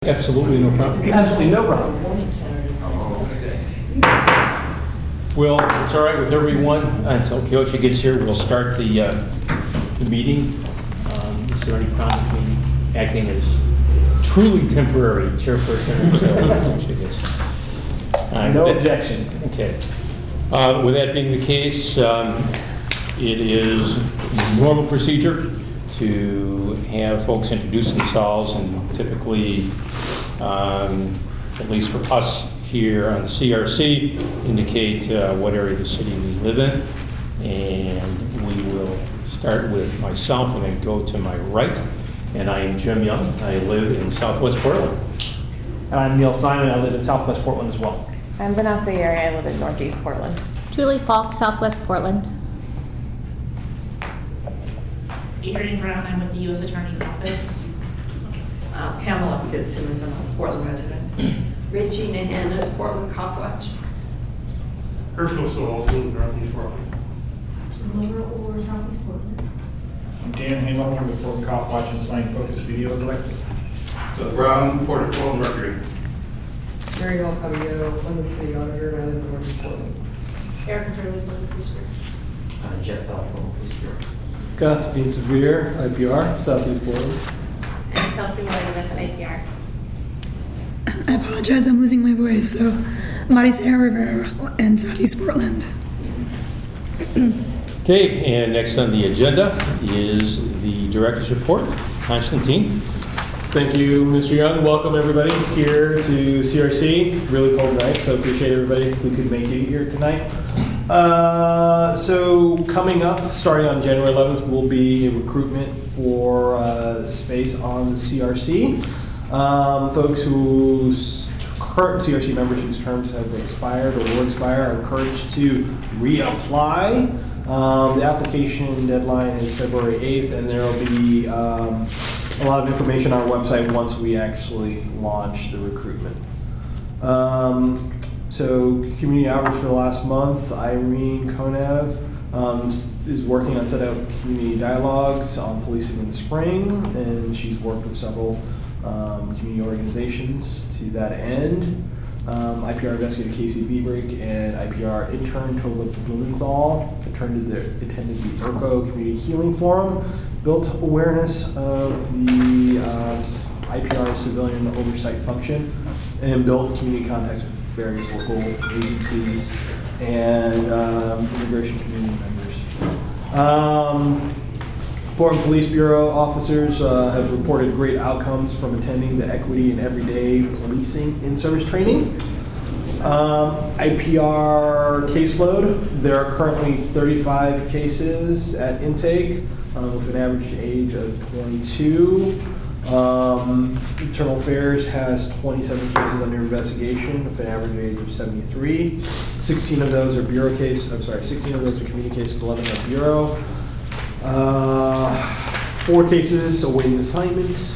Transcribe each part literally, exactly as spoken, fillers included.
Absolutely no problem. Absolutely no problem. Well, it's all right with everyone until Kyoshi gets here. We'll start the, uh, the meeting. Um, is there any problem with me acting as truly temporary chairperson until Kyoshi gets here? Uh, No that- objection. Okay. Uh, With that being the case, um, it is normal procedure to have folks introduce themselves, and typically, um, at least for us here on the C R C, indicate uh, what area of the city we live in. And we will start with myself and then go to my right. And I am Jim Young. I live in Southwest Portland. And I'm Neil Simon. I live in Southwest Portland as well. I'm Vanessa Yeri. I live in Northeast Portland. Julie Falk, Southwest Portland. Adrienne Brown, I'm with the U S Attorney's Office. Uh, Pamela Fitzsimmons, I'm a Portland resident. Richie Nahan, Portland Cop Watch. Herschel Souls, Northeast Portland. Laura or Southeast Portland. I'm Dan Hamilton with Portland Cop Watch and Plain Focus Video Collective. So Brown, Port of Portland Mercury. Mariel Caballero, I'm the city auditor, and I live in Northeast Portland. Erica Turley, Portland Police Bureau. Uh, Jeff Bell, Portland Police Bureau. Constantine Severe, I P R, Southeast Portland. And Kelsey Williams with A P R. I apologize, I'm losing my voice. So, Maricela Rivera in Southeast Portland. Okay, and next on the agenda is the director's report. Constantine. Thank you, Mister Young. Welcome everybody here to C R C. Really cold night, so appreciate everybody who could make it here tonight. Uh, so coming up, starting on January eleventh, will be a recruitment for uh, space on the C R C. Um, folks whose current C R C members whose terms have expired or will expire are encouraged to reapply. Um, the application deadline is February eighth, and there will be um, a lot of information on our website once we actually launch the recruitment. Um, so community outreach for the last month, Irene Konev um, is working on setting up community dialogues on policing in the spring, and she's worked with several um, community organizations to that end. Um, I P R investigator Casey Biebrick and I P R intern Tova Blumenthal attended the, attended the I R C O Community Healing Forum, built awareness of the um, I P R civilian oversight function, and built community contacts with various local agencies and um, immigration community members. Um, Portland Police Bureau officers uh, have reported great outcomes from attending the Equity and Everyday Policing in-Service training. Um, I P R caseload, there are currently thirty-five cases at intake um, with an average age of twenty-two. Um, Internal Affairs has twenty-seven cases under investigation with an average age of seventy-three. sixteen of those are bureau cases, I'm sorry, sixteen of those are community cases, eleven are bureau. Uh, four cases awaiting assignment,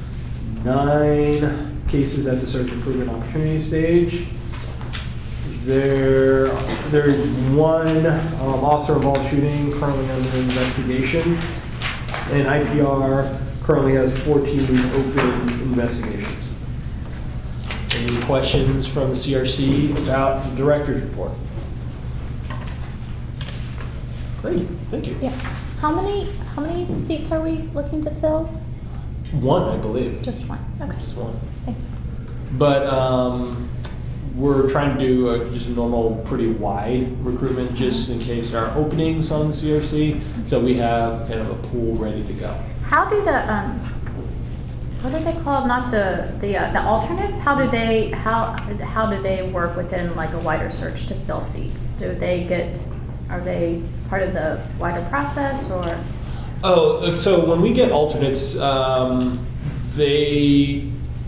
nine cases at the search improvement opportunity stage. There, there's one um, officer involved shooting currently under investigation, and I P R currently has fourteen open investigations. Any questions from the C R C about the director's report? Great, thank you. Yeah. How many how many seats are we looking to fill? One, I believe. Just one. Okay. Just one. Thank you. But um, we're trying to do a, just a normal, pretty wide recruitment, just in case there are openings on the C R C. So we have kind of a pool ready to go. How do the um what are they called? Not the the uh, the alternates. How do they how how do they work within like a wider search to fill seats? Do they get Are they part of the wider process, or? Oh, so when we get alternates, um, they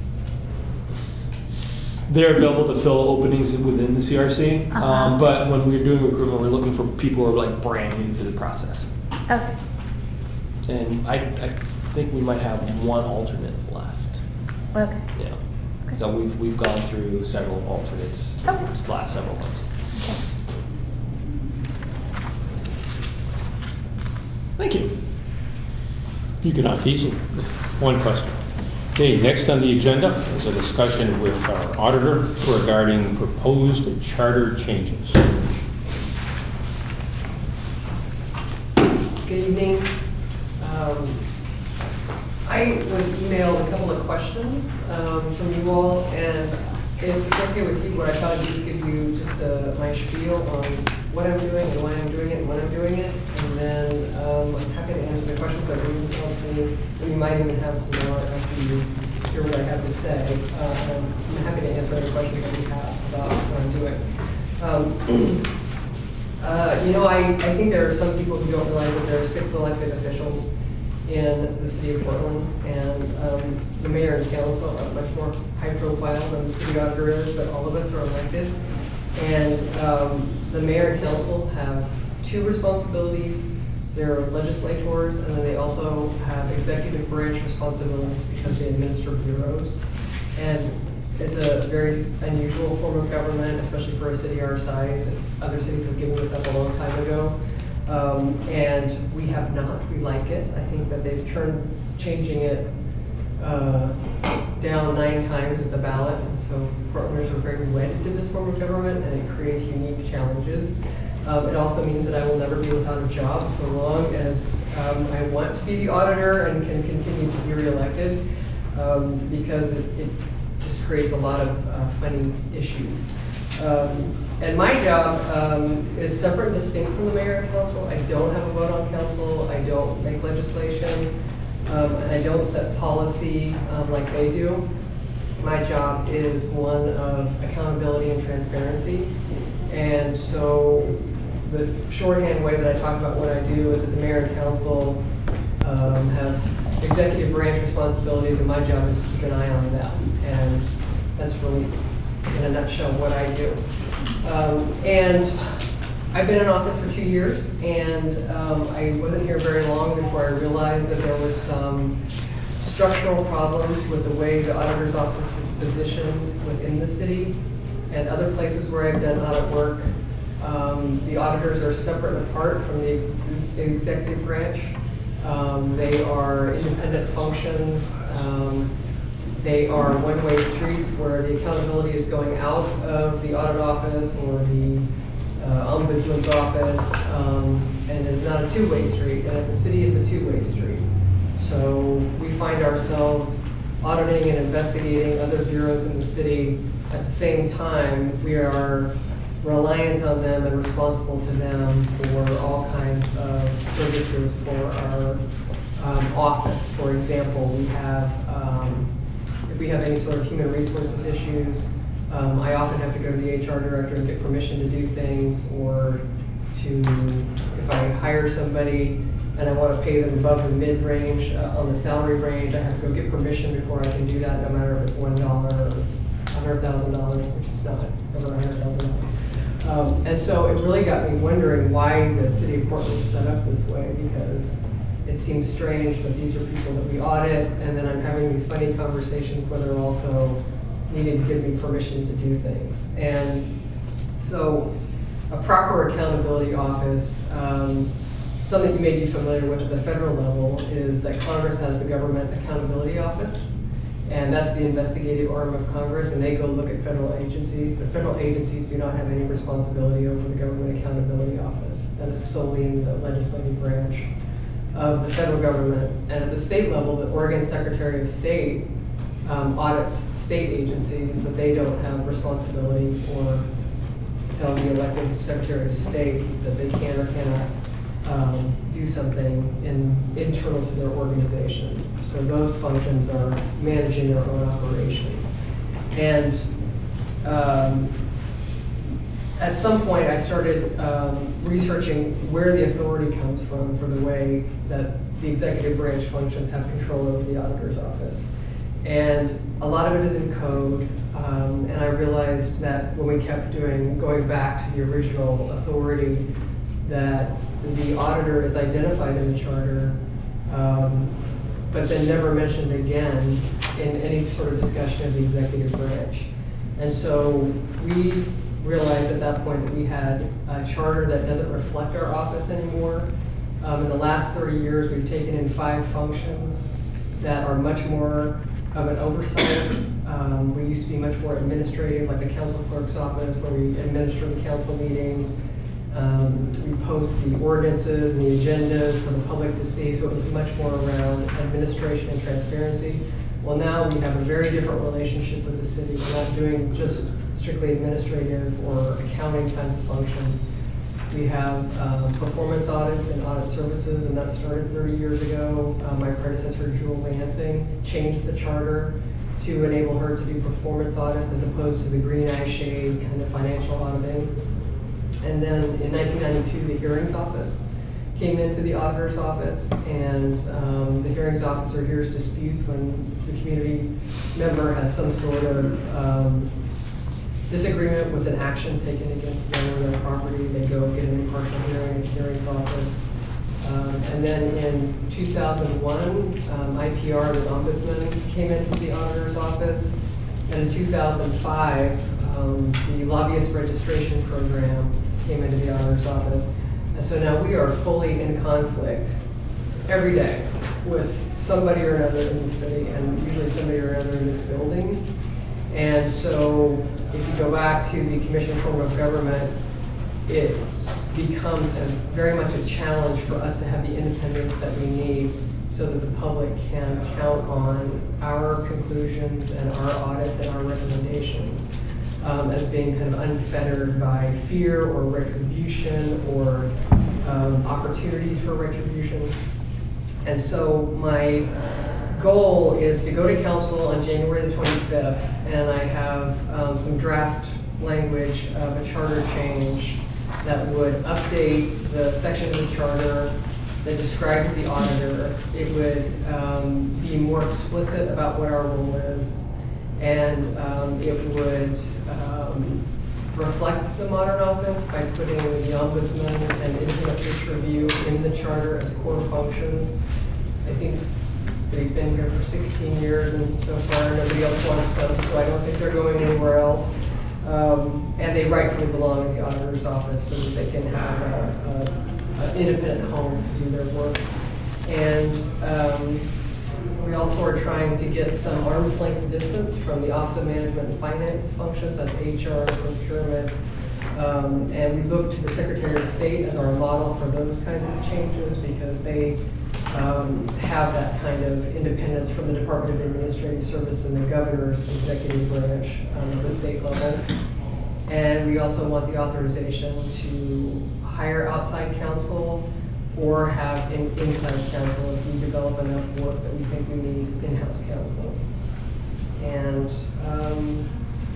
they're available to fill openings within the C R C. Uh-huh. Um, but when we're doing recruitment, we're looking for people who are like brand new to the process. Okay. And I, I think we might have one alternate left. Okay. Yeah. Okay. So we've we've gone through several alternates Okay. in the last several months. Thanks. Thank you. You can off easy. One question. Okay, next on the agenda is a discussion with our auditor regarding proposed charter changes. Good evening. Um, I was emailed a couple of questions um, from you all, and if it's okay with you, what I thought I'd do is give you just a, my spiel on what I'm doing and why I'm doing it and when I'm doing it, and then um, I'm happy to answer the questions that you else me. You might even have some more after you hear what I have to say. Uh, I'm happy to answer any questions that you have about what I'm doing. Um, uh, you know, I, I think there are some people who don't realize that there are six elected officials in the city of Portland, and um, the mayor and council are much more high profile than the city auditor is, but all of us are elected. And um, the mayor and council have two responsibilities. They're legislators, and then they also have executive branch responsibilities because they administer bureaus. And it's a very unusual form of government, especially for a city our size. Other cities have given this up a long time ago. Um, and we have not. We like it. I think that they've turned changing it uh, down nine times at the ballot, and so Portlanders are very wedded to this form of government, and it creates unique challenges. Um, it also means that I will never be without a job so long as um, I want to be the auditor and can continue to be reelected, um, because it, it just creates a lot of uh, funny issues. Um, And my job um, is separate and distinct from the mayor and council. I don't have a vote on council. I don't make legislation. Um, and I don't set policy um, like they do. My job is one of accountability and transparency. And so the shorthand way that I talk about what I do is that the mayor and council um, have executive branch responsibilities, and my job is to keep an eye on them. And that's really, in a nutshell, what I do. Um, and I've been in office for two years, and um, I wasn't here very long before I realized that there was some structural problems with the way the auditor's office is positioned within the city and other places where I've done audit work. Um, the auditors are separate and apart from the, the executive branch. Um, they are independent functions. Um, They are one-way streets where the accountability is going out of the audit office or the uh, ombudsman's office, um, and it's not a two-way street. And at the city, it's a two-way street. So we find ourselves auditing and investigating other bureaus in the city. At the same time, we are reliant on them and responsible to them for all kinds of services for our um, office. For example, we have um, If we have any sort of human resources issues, um, I often have to go to the H R director and get permission to do things, or to, if I hire somebody and I want to pay them above the mid-range uh, on the salary range, I have to go get permission before I can do that, no matter if it's one dollar or a hundred thousand dollars, which it's not, over a hundred thousand dollars. Um, and so it really got me wondering why the city of Portland is set up this way, because it seems strange that these are people that we audit, and then I'm having these funny conversations where they're also needing to give me permission to do things. And so a proper accountability office, um, something you may be familiar with at the federal level, is that Congress has the Government Accountability Office, and that's the investigative arm of Congress, and they go look at federal agencies. The federal agencies do not have any responsibility over the Government Accountability Office. That is solely in the legislative branch of the federal government. And at the state level, the Oregon Secretary of State um, audits state agencies, but they don't have responsibility or tell the elected Secretary of State that they can or cannot um, do something in, internal to their organization. So those functions are managing their own operations. And um, at some point, I started um, researching where the authority comes from for the way that the executive branch functions have control over the auditor's office. And a lot of it is in code, um, and I realized that when we kept doing, going back to the original authority, that the auditor is identified in the charter, um, but then never mentioned again in any sort of discussion of the executive branch. And so we realized at that point that we had a charter that doesn't reflect our office anymore. Um, in the last thirty years, we've taken in five functions that are much more of an oversight. Um, we used to be much more administrative, like the council clerk's office, where we administer the council meetings. Um, we post the ordinances and the agendas for the public to see, so it was much more around administration and transparency. Well, now we have a very different relationship with the city. We're not doing just strictly administrative or accounting kinds of functions. We have um, performance audits and audit services, and that started thirty years ago. Uh, my predecessor, Jewel Lansing, changed the charter to enable her to do performance audits as opposed to the green eye shade kind of financial auditing. And then in nineteen ninety-two, the hearings office came into the auditor's office, and um, the hearings officer hears disputes when the community member has some sort of um, disagreement with an action taken against them or their property. They go get an impartial hearing in the hearings office. Um, and then in two thousand one, um, I P R, the ombudsman, came into the auditor's office. And in two thousand five, um, the lobbyist registration program came into the auditor's office. And so now we are fully in conflict every day with somebody or another in the city, and usually somebody or another in this building. And so if you go back to the commission form of government, it becomes a, very much a challenge for us to have the independence that we need so that the public can count on our conclusions and our audits and our recommendations um, as being kind of unfettered by fear or retribution or um, opportunities for retribution. And so my goal is to go to council on January the twenty-fifth, and I have um, some draft language of a charter change that would update the section of the charter that describes the auditor. It would um, be more explicit about what our role is, and um, it would um, reflect the modern office by putting the ombudsman and independent fish review in the charter as core functions. I think they've been here for sixteen years, and so far nobody else wants them, so I don't think they're going anywhere else. Um, and they rightfully belong in the auditor's office so that they can have an independent home to do their work. And um, we also are trying to get some arm's length distance from the Office of Management and Finance functions, that's H R, procurement. Um, and we look to the Secretary of State as our model for those kinds of changes because they Um, have that kind of independence from the Department of Administrative Service and the governor's executive branch um, at the state level. And we also want the authorization to hire outside counsel or have in, inside counsel if we develop enough work that we think we need in-house counsel. And um,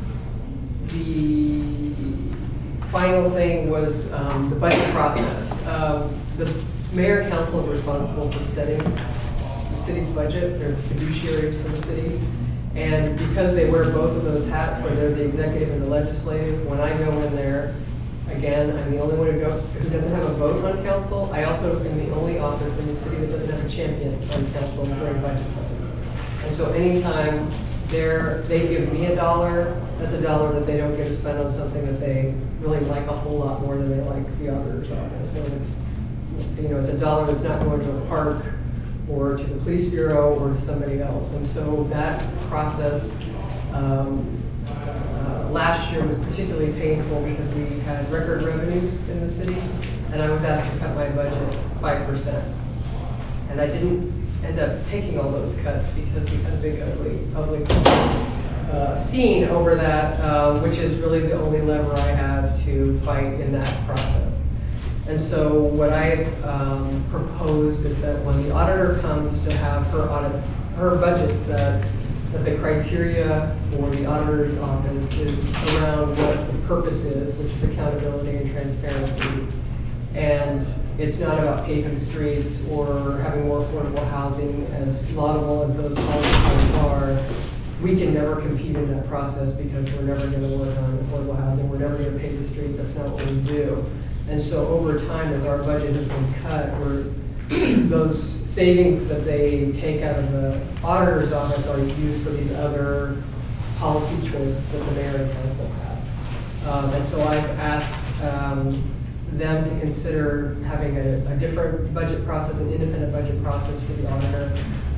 the final thing was um, the budget process. Um, the Mayor and council are responsible for setting the city's budget. They're fiduciaries for the city. And because they wear both of those hats, where they're the executive and the legislative, when I go in there, again, I'm the only one who, go, who doesn't have a vote on council. I also am the only office in the city that doesn't have a champion on council during budget time. And so anytime they're, they give me a dollar, that's a dollar that they don't get to spend on something that they really like a whole lot more than they like the auditor's office. So it's You know, it's a dollar that's not going to a park or to the police bureau or to somebody else. And so that process um, uh, last year was particularly painful because we had record revenues in the city, and I was asked to cut my budget five percent. And I didn't end up taking all those cuts because we had a big, ugly public uh, scene over that, uh, which is really the only lever I have to fight in that process. And so what I um, proposed is that when the auditor comes to have her audit, her budget set, that the criteria for the auditor's office is around what the purpose is, which is accountability and transparency. And it's not about paving streets or having more affordable housing, as laudable as those policies are. We can never compete in that process because we're never going to work on affordable housing. We're never going to pave the street. That's not what we do. And so over time, as our budget has been cut, we're, those savings that they take out of the auditor's office are used for these other policy choices that the mayor and council have. Um, and so I've asked um, them to consider having a, a different budget process, an independent budget process for the auditor.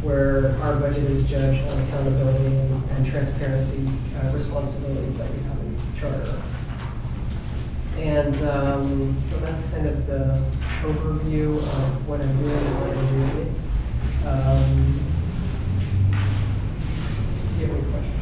where our budget is judged on accountability and, and transparency uh, responsibilities that we have in charter. And um, so that's kind of the overview of what I'm doing and what I'm doing. Um, do you have any questions?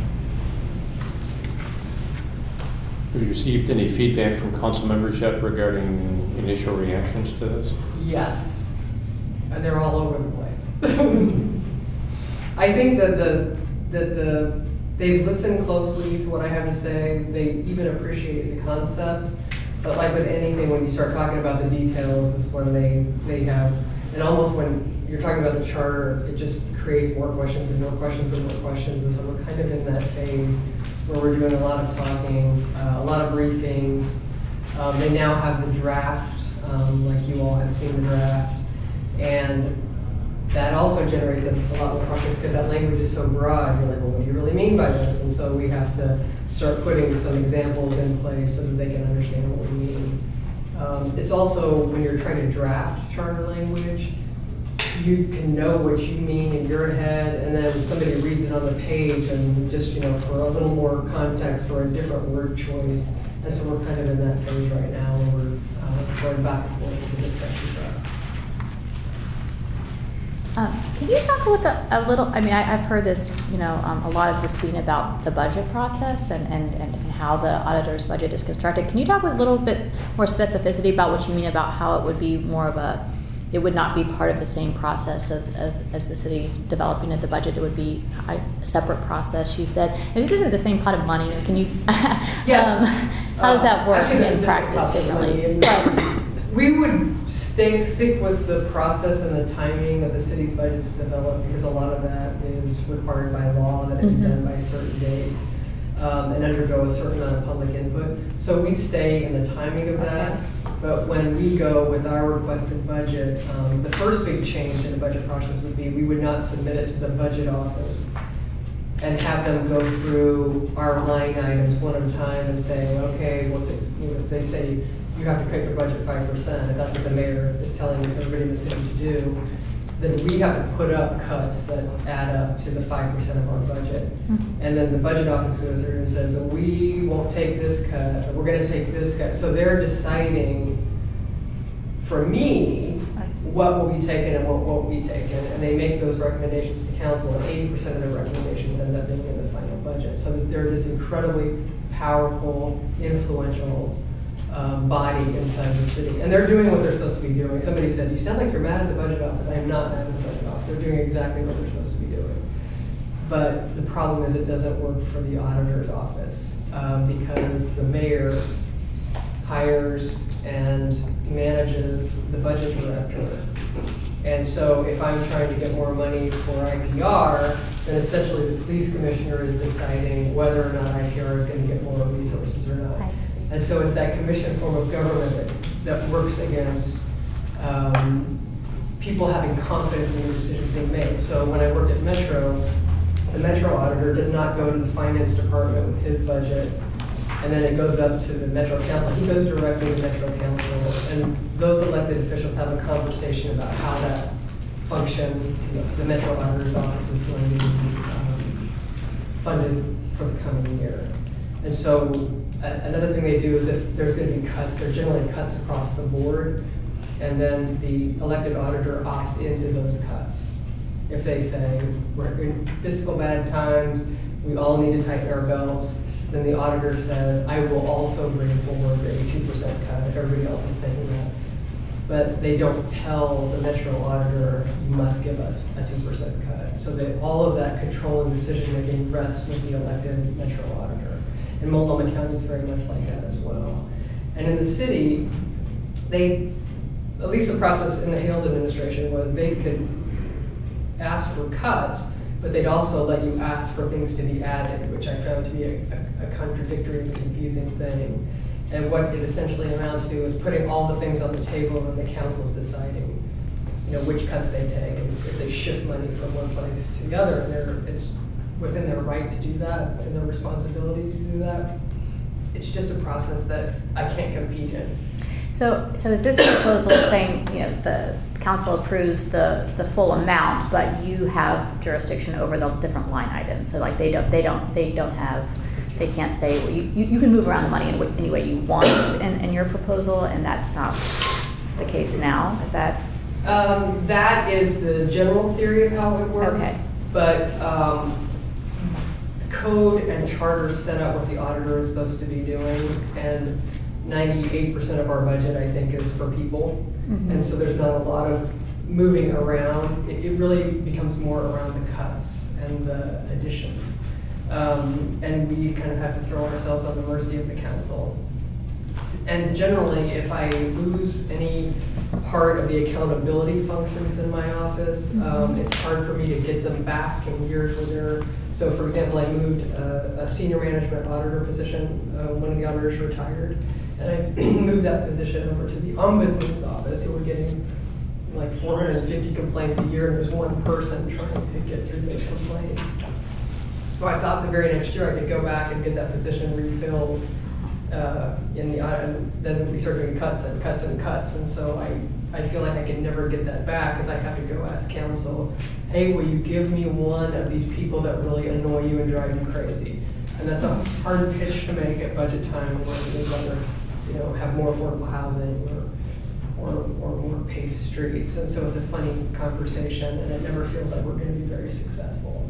Have you received any feedback from council members yet regarding initial reactions to this? Yes, and they're all over the place. I think that the that the they've listened closely to what I have to say. They even appreciate the concept, but like with anything, when you start talking about the details, is when they they have, and almost when you're talking about the charter, it just creates more questions and more questions and more questions, and so we're kind of in that phase where we're doing a lot of talking, uh, a lot of briefings. Um, they now have the draft, um, like you all have seen the draft. And that also generates a, a lot more questions because that language is so broad. You're like, well, what do you really mean by this? And so we have to start putting some examples in place so that they can understand what we mean. Um, it's also, when you're trying to draft charter language, you can know what you mean in your head, and then somebody reads it on the page and just, you know, for a little more context or a different word choice. And so we're kind of in that phase right now, and we're uh, going back and forth with the discussion stuff. Um, Can you talk with a, a little, I mean, I, I've heard this, you know, um, a lot of this being about the budget process and, and, and and how the auditor's budget is constructed. Can you talk with a little bit more specificity about what you mean about how it would be more of a, it would not be part of the same process of, of as the city's developing of the budget, it would be a separate process, you said. And this isn't the same pot of money, can you, Yes. um, how does that work Uh, actually, in there's practice different differently? pots of money. We would stick, stick with the process and the timing of the city's budgets developed, because a lot of that is required by law, that it be Mhm. done by certain dates, um, and undergo a certain amount of public input. So we'd stay in the timing of that. Okay. But when we go with our requested budget, um, the first big change in the budget process would be we would not submit it to the budget office and have them go through our line items one at a time and say, okay, what's it, you know, if they say you have to cut your budget five percent, if that's what the mayor is telling everybody in the city to do, then we have to put up cuts that add up to the five percent of our budget. Mhm. And then the budget office goes through and says, well, we won't take this cut, or we're gonna take this cut. So they're deciding, for me, I see. what will be taken and what won't be taken. And they make those recommendations to council, and eighty percent of the recommendations end up being in the final budget. So that they're this incredibly powerful, influential um, body inside the city. And they're doing what they're supposed to be doing. Somebody said, you sound like you're mad at the budget office. I am not mad at the budget office. They're doing exactly what they're supposed to be doing. But the problem is it doesn't work for the auditor's office, um, because the mayor hires and manages the budget director. And so if I'm trying to get more money for I P R, then essentially the police commissioner is deciding whether or not I P R is going to get more resources or not. I see. And so it's that commission form of government that, that works against um, people having confidence in the decisions they make. So when I worked at Metro, the Metro auditor does not go to the finance department with his budget, and then it goes up to the Metro Council. He goes directly to Metro Council, and those elected officials have a conversation about how that function, you know, the Metro Auditor's Office is going to be um, funded for the coming year. And so a- another thing they do is if there's going to be cuts, they're generally cuts across the board, and then the elected auditor opts into those cuts. If they say, we're in fiscal bad times, we all need to tighten our belts, then the auditor says, I will also bring forward a two percent cut if everybody else is taking that. But they don't tell the Metro auditor, you must give us a two percent cut. So that all of that control and decision-making rests with the elected Metro auditor. And Multnomah County is very much like that as well. And in the city, they, at least the process in the Hales administration was they could ask for cuts, but they'd also let you ask for things to be added, which I found to be a, a, a contradictory and confusing thing. And what it essentially amounts to is putting all the things on the table and the council's deciding, you know, which cuts they take and if they shift money from one place to the other. And they're, it's within their right to do that. It's in their responsibility to do that. It's just a process that I can't compete in. So, so is this proposal saying, you know, the council approves the, the full amount, but you have jurisdiction over the different line items? So like they don't, they don't, they don't have, they can't say, well, you, you you can move around the money in wh- any way you want in, in your proposal, and that's not the case now, is that? Um, that is the general theory of how it would work. Okay. But, um, code and charter set up what the auditor is supposed to be doing, and ninety-eight percent of our budget, I think, is for people. Mhm. And so there's not a lot of moving around. It, it really becomes more around the cuts and the additions. Um, and we kind of have to throw ourselves on the mercy of the council. And generally, if I lose any part of the accountability functions in my office, um, it's hard for me to get them back in years where they're, so for example, I moved a, a senior management auditor position, uh, one of the auditors retired, and I moved that position over to the ombudsman's office, who were getting like four hundred fifty complaints a year, and there's one person trying to get through those complaints. So I thought the very next year I could go back and get that position refilled uh, in the audit, and then we started doing cuts and cuts and cuts, and so I, I feel like I can never get that back, because I have to go ask council, hey, will you give me one of these people that really annoy you and drive you crazy? And that's a hard pitch to make at budget time, where we'd rather, you know, have more affordable housing or, or, or more paved streets, and so it's a funny conversation, and it never feels like we're gonna be very successful.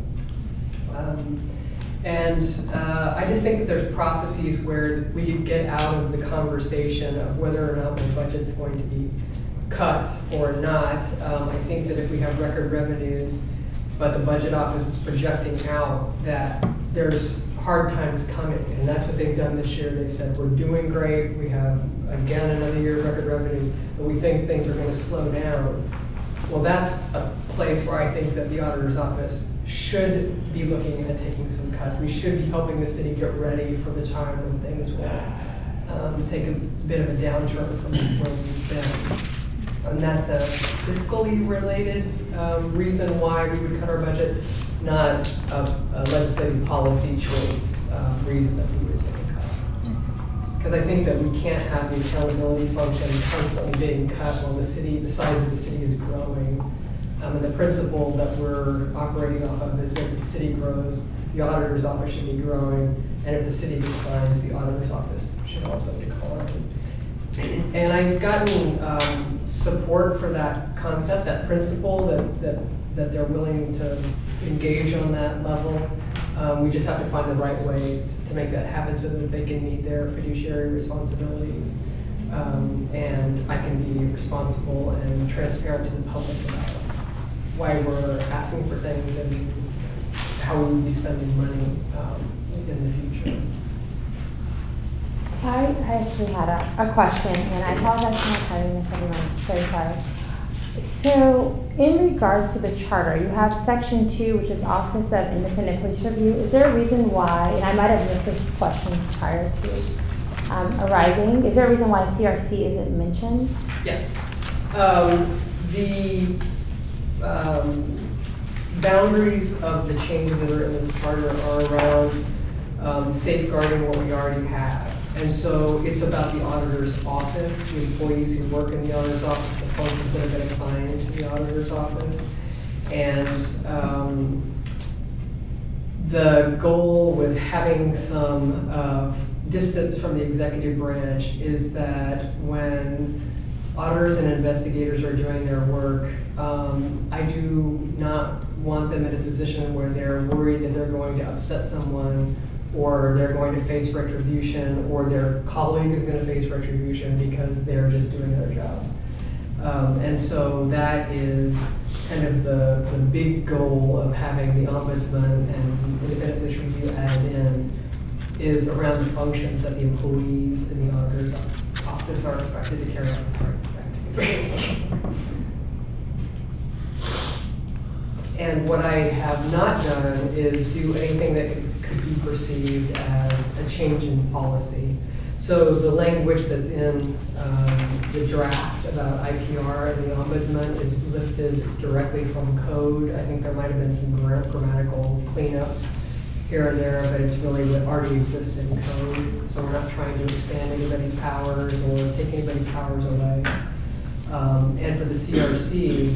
Um, And uh, I just think that there's processes where we could get out of the conversation of whether or not the budget's going to be cut or not. Um, I think that if we have record revenues, but the budget office is projecting out that there's hard times coming, and that's what they've done this year. They've said, we're doing great, we have, again, another year of record revenues, but we think things are gonna slow down. Well, that's a place where I think that the auditor's office should be looking at taking some cuts. We should be helping the city get ready for the time when things will um, take a bit of a downturn from where we've been. And that's a fiscally related um, reason why we would cut our budget, not a, a legislative policy choice uh, reason that we would take a cut. Because I think that we can't have the accountability function constantly being cut while the city, the size of the city is growing. Um, and the principle that we're operating off of is as the city grows, the auditor's office should be growing, and if the city declines, the auditor's office should also decline. And I've gotten um, support for that concept, that principle, that, that, that they're willing to engage on that level. Um, we just have to find the right way to, to make that happen so that they can meet their fiduciary responsibilities. Um, and I can be responsible and transparent to the public about why we're asking for things and how we would be spending money um, in the future. I I actually had a, a question, and I apologize for not having this, everyone. Very sorry. So, in regards to the charter, you have section two, which is Office of Independent Police Review. Is there a reason why, and I might have missed this question prior to um, arriving, is there a reason why C R C isn't mentioned? Yes. Um, the Um, boundaries of the changes that are in this charter are around um, safeguarding what we already have. And so it's about the auditor's office, the employees who work in the auditor's office, the functions that have been assigned to the auditor's office. And um, the goal with having some uh, distance from the executive branch is that when auditors and investigators are doing their work, um, I do not want them in a position where they're worried that they're going to upset someone, or they're going to face retribution, or their colleague is going to face retribution because they're just doing their jobs. Um, and so that is kind of the, the big goal of having the ombudsman and independent police review added in, is around the functions that the employees in the auditor's office are expected to carry out. Sorry. And what I have not done is do anything that could be perceived as a change in policy. So the language that's in um, the draft about I P R and the ombudsman is lifted directly from code. I think there might have been some grammatical cleanups here and there, but it's really what already exists in code. So we're not trying to expand anybody's powers or take anybody's powers away. Um, and for the C R C,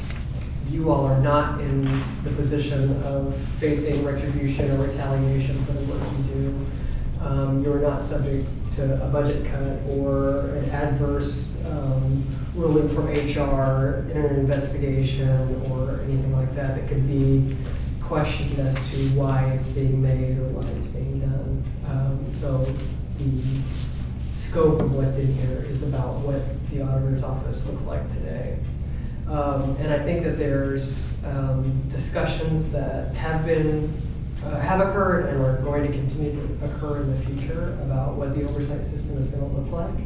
you all are not in the position of facing retribution or retaliation for the work you do. Um, you're not subject to a budget cut or an adverse um, ruling from H R in an investigation or anything like that that could be questioned as to why it's being made or why it's being done. Um, so the scope of what's in here is about what the auditor's office looks like today. Um, and I think that there's um, discussions that have been, uh, have occurred and are going to continue to occur in the future about what the oversight system is going to look like,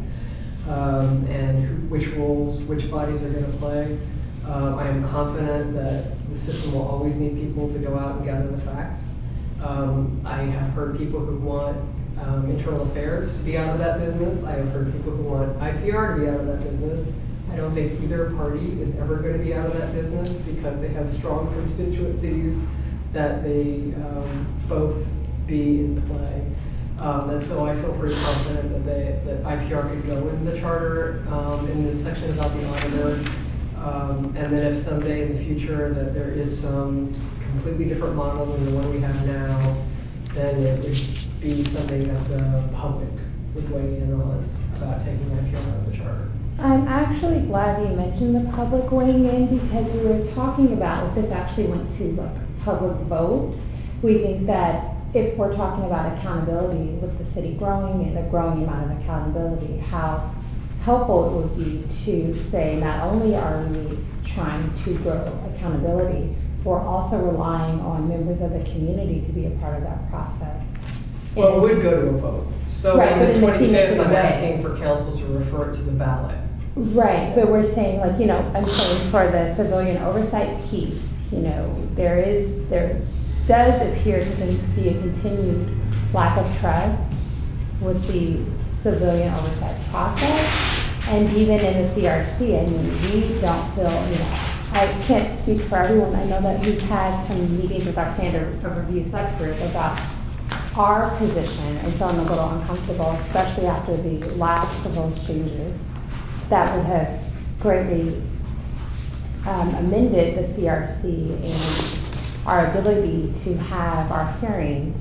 um, and who, which roles, which bodies are going to play. Um, I am confident that the system will always need people to go out and gather the facts. Um, I have heard people who want um, internal affairs to be out of that business. I have heard people who want I P R to be out of that business. I don't think either party is ever going to be out of that business because they have strong constituencies that they um, both be in play. Um, and so I feel pretty confident that they, that I P R could go in the charter um, in this section about the auditor. Um, and then if someday in the future that there is some completely different model than the one we have now, then it would be something that the public would weigh in on about taking I P R out of the charter. I'm actually glad you mentioned the public weighing in because we were talking about if this actually went to like public vote. We think that if we're talking about accountability with the city growing and the growing amount of accountability, how helpful it would be to say not only are we trying to grow accountability, we're also relying on members of the community to be a part of that process. Well, it would go to a vote. So Right, on but the in the twenty-fifth, I'm way. asking for council to refer it to the ballot. Right, but we're saying like, you know, I'm saying for the civilian oversight piece, you know, there is, there does appear to be a continued lack of trust with the civilian oversight process. And even in the C R C, I mean, we don't feel, you know, I can't speak for everyone. I know that we've had some meetings with our standard of review subgroup about our position and feeling a little uncomfortable, especially after the last proposed changes that would have greatly um, amended the C R C and our ability to have our hearings,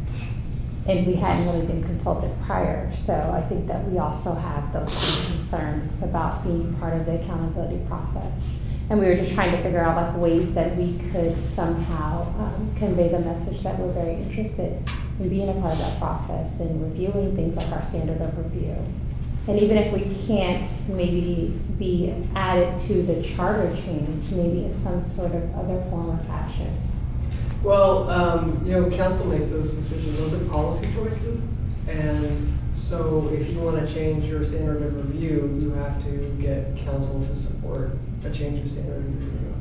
and we hadn't really been consulted prior. So I think that we also have those concerns about being part of the accountability process. And we were just trying to figure out like ways that we could somehow um, convey the message that we're very interested in being a part of that process and reviewing things like our standard of review. And even if we can't maybe be added to the charter change, maybe in some sort of other form or fashion. Well, um, you know, council makes those decisions, those are policy choices. And so if you want to change your standard of review, you have to get council to support a change of standard of review.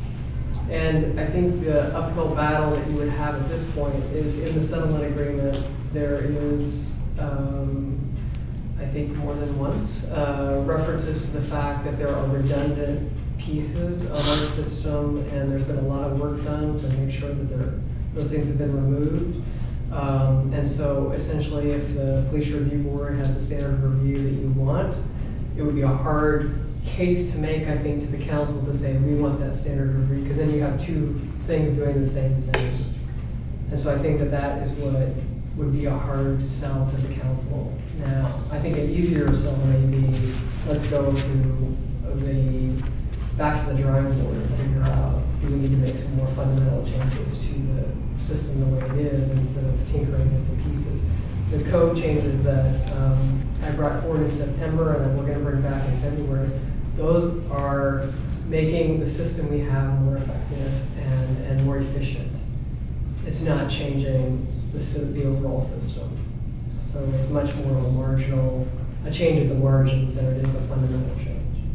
And I think the uphill battle that you would have at this point is in the settlement agreement, there is, um, I think more than once, uh, references to the fact that there are redundant pieces of our system, and there's been a lot of work done to make sure that there, those things have been removed. Um, and so essentially, if the police review board has the standard of review that you want, it would be a hard case to make, I think, to the council to say, we want that standard of review, because then you have two things doing the same thing. And so I think that that is what would be a hard sell to the council now. I think an easier sell may be, let's go to the, back to the drawing board and figure out, do we need to make some more fundamental changes to the system the way it is instead of tinkering with the pieces. The code changes that um, I brought forward in September and then we're going to bring back in February, those are making the system we have more effective and, and more efficient. It's not changing the, the overall system. So it's much more of a marginal, a change at the margins than it is a fundamental change.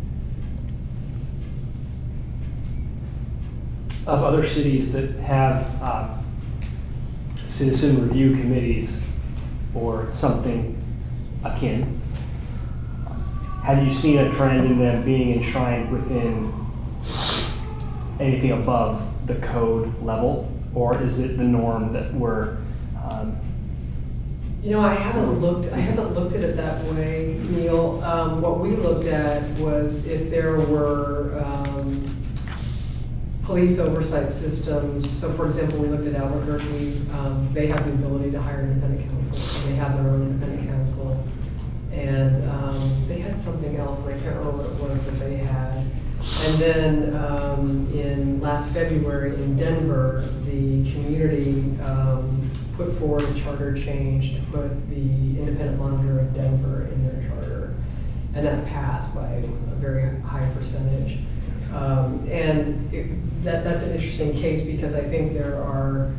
Of other cities that have uh, citizen review committees or something akin, have you seen a trend in them being enshrined within anything above the code level? Or is it the norm that we're Um, You know, I haven't looked, I haven't looked at it that way, Neil. Um, what we looked at was if there were, um, police oversight systems. So for example, we looked at Albuquerque, um, they have the ability to hire independent counsel, and they have their own independent counsel. And, um, they had something else, and I can't remember what it was that they had. And then, um, in last February in Denver, the community, um, put forward a charter change to put the Independent Monitor of Denver in their charter. And that passed by a very high percentage. Um, and it, that, that's an interesting case because I think there are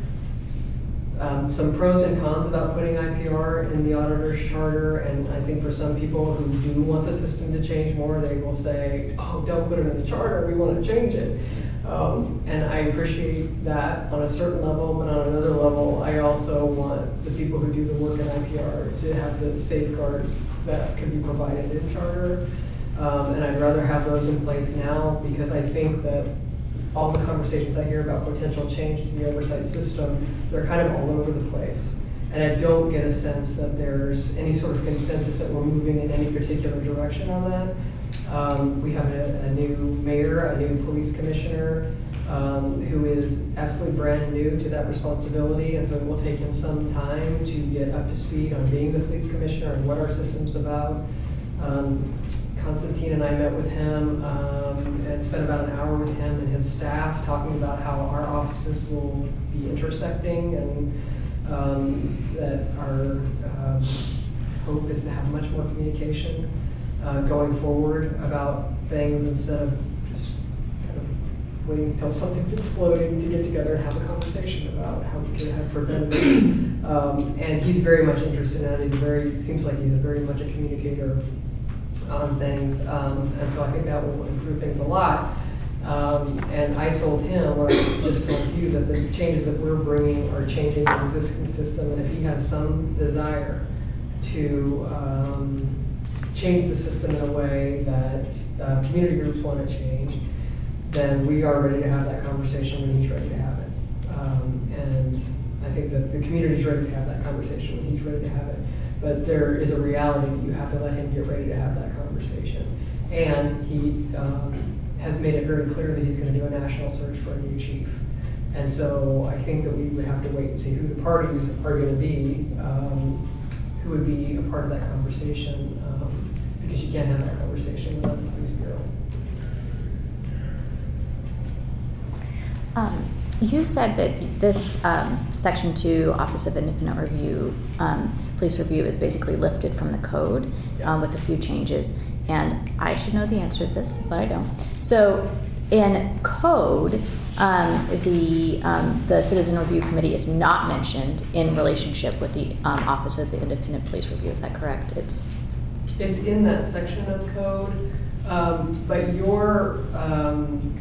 um, some pros and cons about putting I P R in the auditor's charter. And I think for some people who do want the system to change more, they will say, oh, don't put it in the charter, we want to change it. Um, and I appreciate that on a certain level, but on another level, I also want the people who do the work in I P R to have the safeguards that could be provided in charter. Um, and I'd rather have those in place now because I think that all the conversations I hear about potential change to the oversight system, they're kind of all over the place. And I don't get a sense that there's any sort of consensus that we're moving in any particular direction on that. Um, we have a, a new mayor, a new police commissioner, um, who is absolutely brand new to that responsibility, and so it will take him some time to get up to speed on being the police commissioner and what our system's about. Um, Constantine and I met with him um, and spent about an hour with him and his staff talking about how our offices will be intersecting and um, that our um, hope is to have much more communication Uh, going forward about things instead of just kind of waiting until something's exploding to get together and have a conversation about how we can have prevented it. Um, and he's very much interested in that. He's a very, seems like he's a very much a communicator on things. Um, and so I think that will improve things a lot. Um, and I told him, or I just told you, that the changes that we're bringing are changing the existing system. And if he has some desire to um, change the system in a way that uh, community groups want to change, then we are ready to have that conversation when he's ready to have it. Um, and I think that the community's ready to have that conversation when he's ready to have it. But there is a reality that you have to let him get ready to have that conversation. And he um, has made it very clear that he's going to do a national search for a new chief. And so I think that we would have to wait and see who the parties are going to be, um, who would be a part of that conversation. Um, because you can't have that conversation without the police bureau. Um, you said that this um, section two, Office of Independent Review, um, Police Review is basically lifted from the code um, with a few changes. And I should know the answer to this, but I don't. So in code, um, the um, the Citizen Review Committee is not mentioned in relationship with the um, Office of the Independent Police Review. Is that correct? It's It's in that section of code, um, but your, um,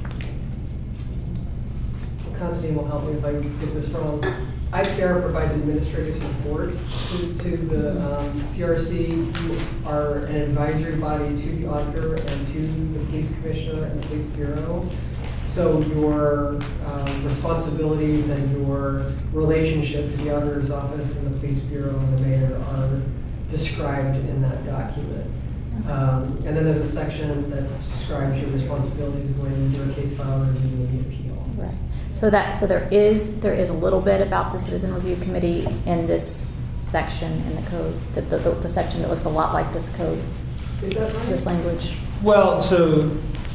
Constantine will help me if I get this wrong. I P R provides administrative support to, to the um, C R C. You are an advisory body to the auditor and to the police commissioner and the police bureau. So your um, responsibilities and your relationship to the auditor's office and the police bureau and the mayor are described in that document. Um, and then there's a section that describes your responsibilities when you're a case file or you need appeal. right. So that so there is there is a little bit about the Citizen Review Committee in this section in the code, the, the, the, the section that looks a lot like this code, Is that right? this language. Well, so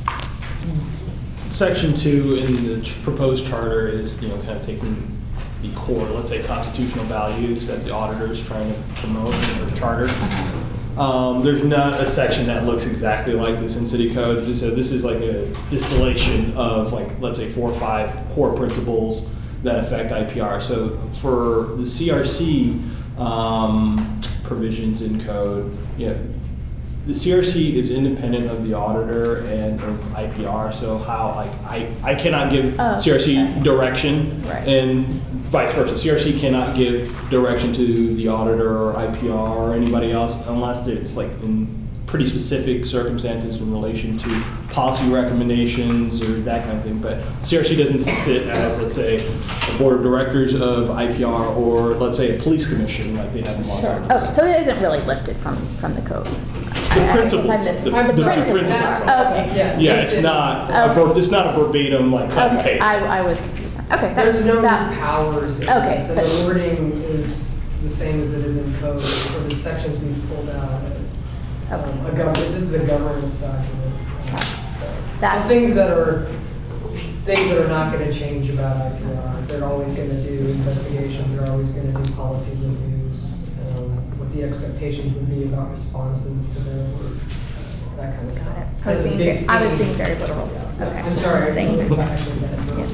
section two in the ch- proposed charter is, you know, kind of taking the core, let's say, constitutional values that the auditor is trying to promote in the charter. Um, there's not a section that looks exactly like this in city code. So this is like a distillation of, like, let's say four or five core principles that affect I P R. So for the C R C um, provisions in code, yeah, the C R C is independent of the auditor and of I P R. So how, like, I, I cannot give Oh, C R C okay. direction, Right. and vice versa. C R C cannot give direction to the auditor or I P R or anybody else unless it's like in pretty specific circumstances in relation to policy recommendations or that kind of thing. But C R C doesn't sit as, let's say, a board of directors of I P R or, let's say, a police commission like they have in Los Sure. Angeles. Oh, so it isn't really lifted from, from the code? The I- I principles, guess I missed- the, the the- the principles principles are- are. Okay. Yeah. Yeah, it's not, a ver- it's not a verbatim, like, cut and Okay, paste. I, I was confused. Okay, that, There's no that, new powers in Okay, this, and but- the wording is the same as it is in code, for the sections we pulled out as um, a government, this is a governance document. Um, so- That- So things that are, things that are not gonna change about I P R, they're always gonna do investigations, they're always gonna do policy reviews, um, what the expectations would be about responses to their work, that kind of stuff. Got it. I was As a being, big ve- I was theme. being very literal. Yeah. Okay. I'm sorry, I Thank you. actually that.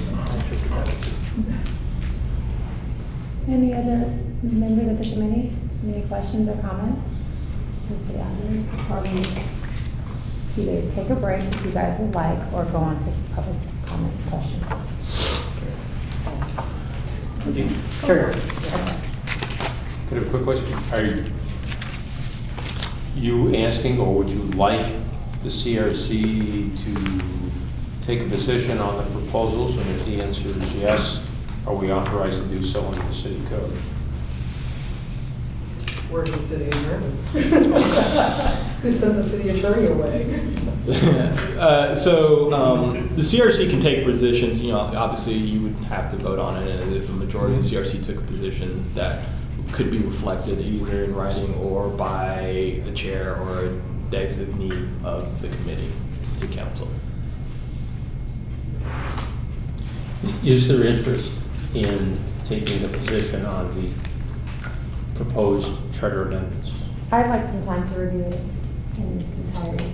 Any other members of the committee? Any questions or comments? Please sit down, or we either take a break if you guys would like, or go on to public comments, questions. Sure. Could I have a quick question? Are you asking, or would you like the C R C to take a position on the proposals? And if the answer is yes, are we authorized to do so under the city code? Where's the city attorney? Who sent the city attorney away? Uh, So um, the C R C can take positions, you know, obviously you would have to vote on it, and if a majority of the C R C took a position, that could be reflected either in writing or by a chair or a designee of the committee to council. Is there interest in taking a position on the proposed charter amendments? I'd like some time to review this in its entirety.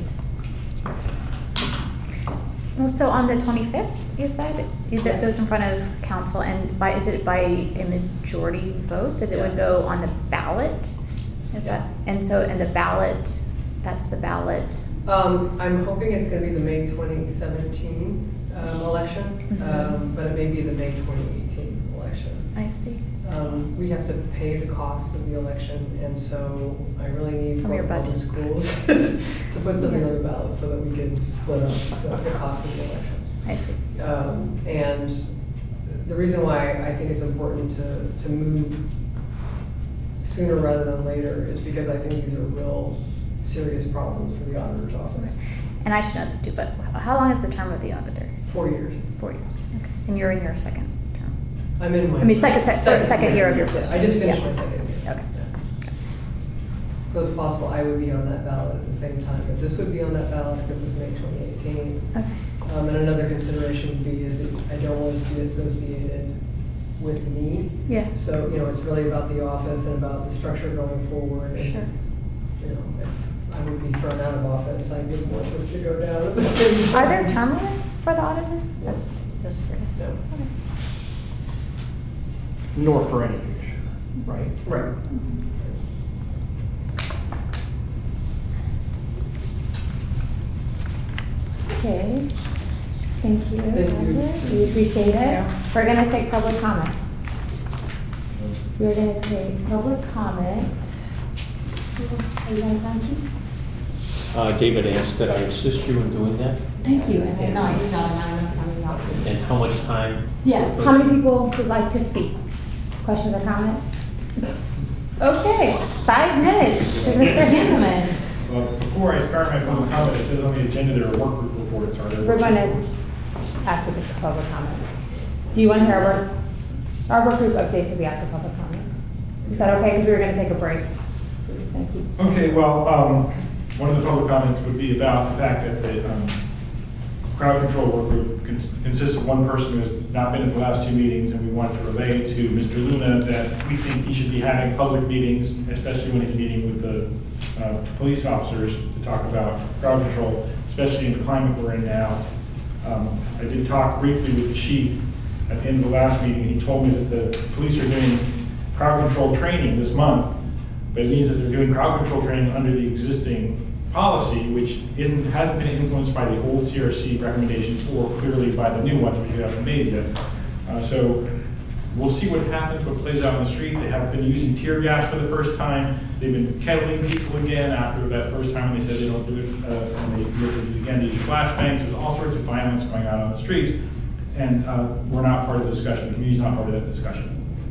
Well, so on the twenty-fifth, you said, this goes in front of council, and by, is it by a majority vote that it would go on the ballot? Is that, and so, and the ballot, that's the ballot? Um, I'm hoping it's gonna be the May twenty seventeen, um, election, Mhm. um, but it may be the May twenty eighteen election. I see. Um, we have to pay the cost of the election, and so I really need From your Fort Public budget. Schools to put something on the ballot so that we can split up the, the cost of the election. I see. Um, and the reason why I think it's important to, to move sooner rather than later is because I think these are real serious problems for the auditor's office. And I should know this too, but how long is the term of the auditor? Four years. Four years. Okay. And you're in your second term? I'm in my. I mean, second, sec- second year of your first I just term. finished Yeah. my second year. Okay. Yeah. So it's possible I would be on that ballot at the same time, but this would be on that ballot if it was May twenty eighteen. Okay. Um, and another consideration would be is that I don't want it to be associated with me. Yeah. So, you know, it's really about the office and about the structure going forward. And, Sure. you know, if I would be thrown out of office, I didn't want this to go down at the same time. Are there term limits for the auditor? That's just curious. No. Okay. Nor for any commission, right? Right. Okay, thank you. Thank you. Roger. We appreciate it. We're gonna take public comment. We're gonna take public comment. Are you on time, Chief? Uh, David asked that I assist you in doing that, Thank you, and I know I saw not enough time in the office. and how much time? Yes, how many people would like to speak? Questions or comments? Okay, five minutes to Mister Hanneman. Well, before I start my public comment, it says on the agenda there are work group reports. Are there? We're gonna have to get the public comment. Do you want to hear our work? Our work group updates will be after public comment. Is that okay? Because we were gonna take a break. So we're just gonna keep. Okay, well, um, one of the public comments would be about the fact that the, um, crowd control work group cons- consists of one person who has not been at the last two meetings, and we wanted to relay to Mister Luna that we think he should be having public meetings, especially when he's meeting with the, uh, police officers to talk about crowd control, especially in the climate we're in now. Um, I did talk briefly with the chief at the end of the last meeting. He told me that the police are doing crowd control training this month, but it means that they're doing crowd control training under the existing policy, which isn't, hasn't been influenced by the old C R C recommendations or clearly by the new ones, which you haven't made yet. Uh, so we'll see what happens, what plays out on the street. They have been using tear gas for the first time. They've been kettling people again after that first time when they said they don't do it, uh, and they did it again to use flashbangs. There's all sorts of violence going on on the streets, and uh, we're not part of the discussion. The community's not part of that discussion.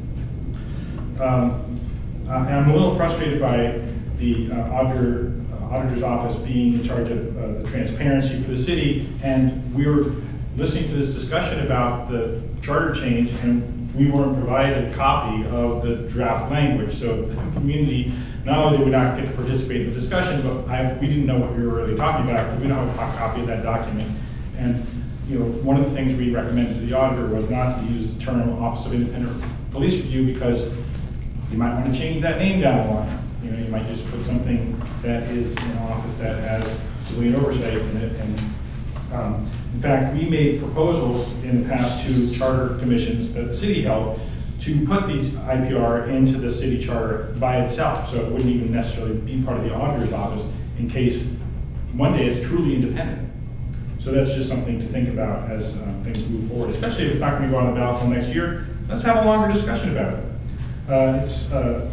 Um, uh, and I'm a little frustrated by the uh, auditor, uh, auditor's office being in charge of uh, the transparency for the city, and we were listening to this discussion about the charter change, and we weren't provided a copy of the draft language. So the community, not only did we not get to participate in the discussion, but I, we didn't know what we were really talking about, because we don't have a copy of that document. And you know, one of the things we recommended to the auditor was not to use the term Office of Independent Police Review, because you might want to change that name down the line. You know, you might just put something that is an office that has civilian oversight in it. And um, in fact, we made proposals in the past to charter commissions that the city held to put these I P R into the city charter by itself, so it wouldn't even necessarily be part of the auditor's office in case one day it's truly independent. So that's just something to think about as uh, things move forward, especially if it's not going to go on the ballot until next year. Let's have a longer discussion about it. Uh, it's, uh,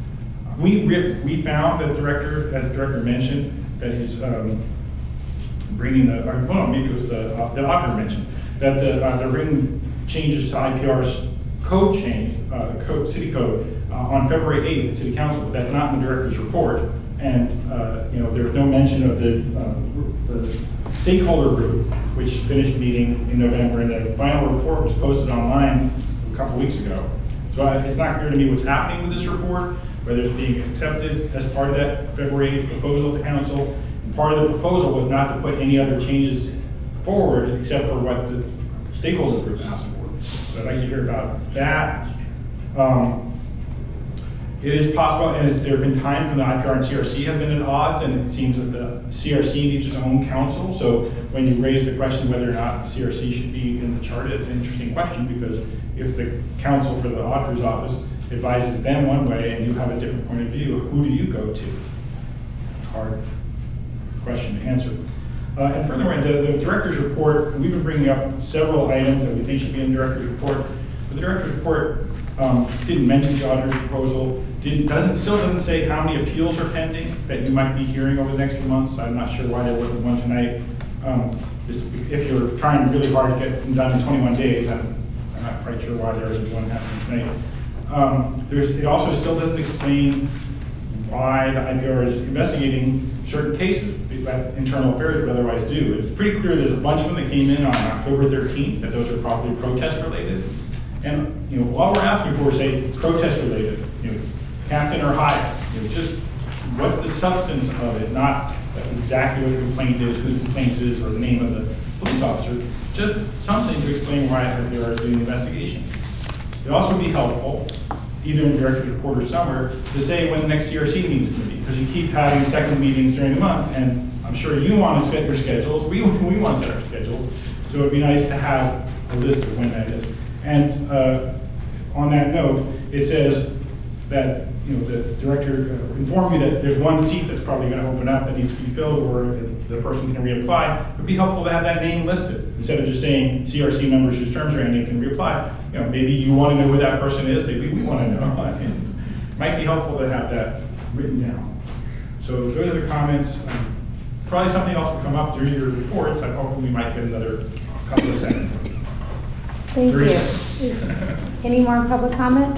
we, we found that the director, as the director mentioned, that he's um, bringing the, or, well, maybe it was the, uh, the auditor mentioned, that the, uh, they're bringing changes to I P R's code change, uh, code, city code, uh, on February eighth at City Council, but that's not in the director's report. And, uh, you know, there's no mention of the, uh, the stakeholder group, which finished meeting in November, and the final report was posted online a couple weeks ago. So uh, it's not clear to me what's happening with this report, whether it's being accepted as part of that February eighth proposal to council. And part of the proposal was not to put any other changes forward except for what the stakeholder group asked for. So I'd like to hear about that. Um, It is possible, and it's, there have been times when the I P R and C R C have been at odds, and it seems that the C R C needs its own counsel. So when you raise the question whether or not the C R C should be in the charter, it's an interesting question, because if the counsel for the auditor's office advises them one way and you have a different point of view, who do you go to? Hard question to answer. Uh, and furthermore, the, the director's report, we've been bringing up several items that we think should be in the director's report. But the director's report um, didn't mention the auditor's proposal, didn't, doesn't, still doesn't say how many appeals are pending that you might be hearing over the next few months. I'm not sure why there wasn't one tonight. Um, this, if you're trying really hard to get them done in twenty-one days, I'm, I'm not quite sure why there isn't one happening tonight. Um, there's, it also still doesn't explain why the I P R is investigating certain cases that internal affairs would otherwise do. It's pretty clear there's a bunch of them that came in on October thirteenth, that those are probably protest related. And you know, all we're asking for is, say, protest related, you know, captain or higher, you know, just what's the substance of it, not exactly what the complaint is, who the complaint is, or the name of the police officer, just something to explain why they are doing the investigation. It'd also be helpful, either in the director's report or somewhere, to say when the next C R C meeting is going to be, because you keep having second meetings during the month, and I'm sure you want to set your schedules, we, we want to set our schedules, so it'd be nice to have a list of when that is. And uh, on that note, it says that, you know, the director uh, informed me that there's one seat that's probably going to open up that needs to be filled, or the person can reapply. It would be helpful to have that name listed instead of just saying C R C members whose terms are ending can reapply. You know, maybe you want to know who that person is. Maybe we want to know. It might be helpful to have that written down. So those are the comments. Um, probably something else will come up during your reports. I'm hoping we might get another couple of seconds. Thank you. Any more public comments?